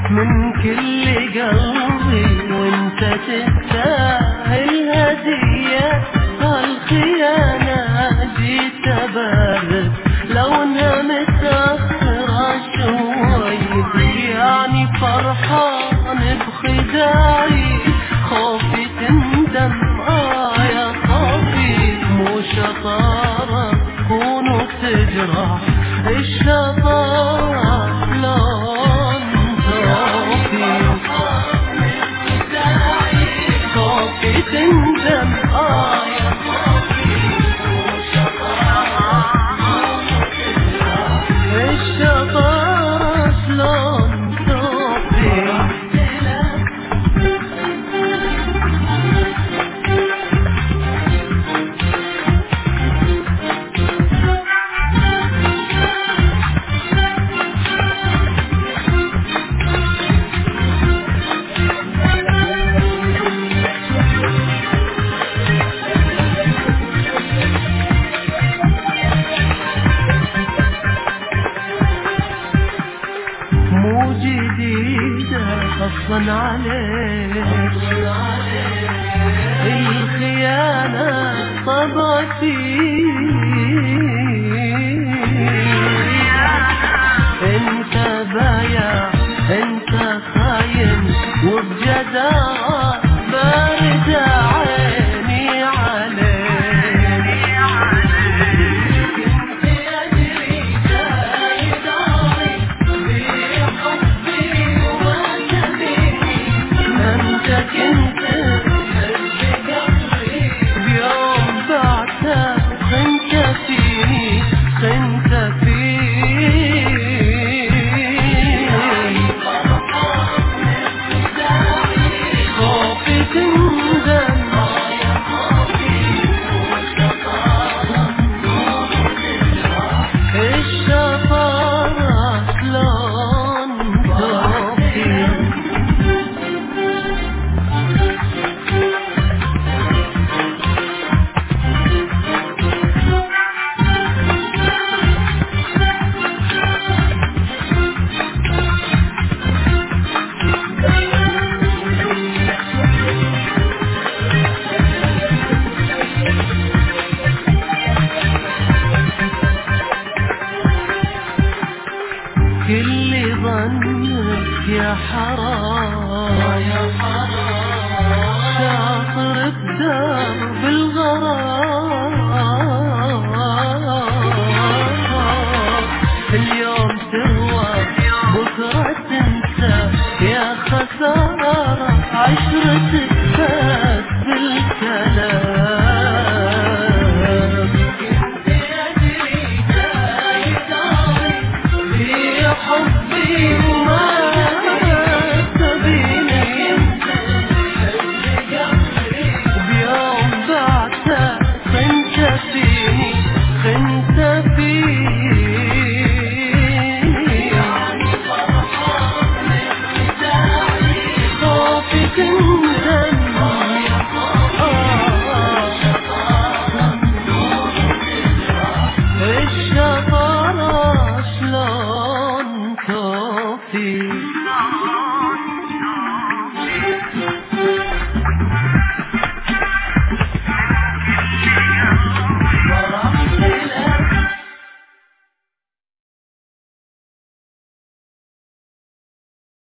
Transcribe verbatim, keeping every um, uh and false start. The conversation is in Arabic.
من كل قلبي وانت تستاهل هدية. هالخيانة جيت ابرد لو انها متأخرة شوي، يعني فرحان بخداعي خوفي تندم اه يا خوفي. مو شطارة تكون وتجرح الشطارة لون خوفي. خوفي تندم اه يا خوفي. مو شطارة الشطارة شلون خوفي. مو جديدة غصبا عليك الخيانة طبعتي. انت بايع انت خاين وبجدارة بارد عيني عليك. كل ظنك يا حرام يا حرام شاطر بدرب الغرام. اليوم تروى بكرة تنسى يا خسارة عشرة فات بالكلام. حبي وما تبيني بيوم بعتها خنت فيني خنت فيني. خوفي تندم الشطارة شلون خوفي.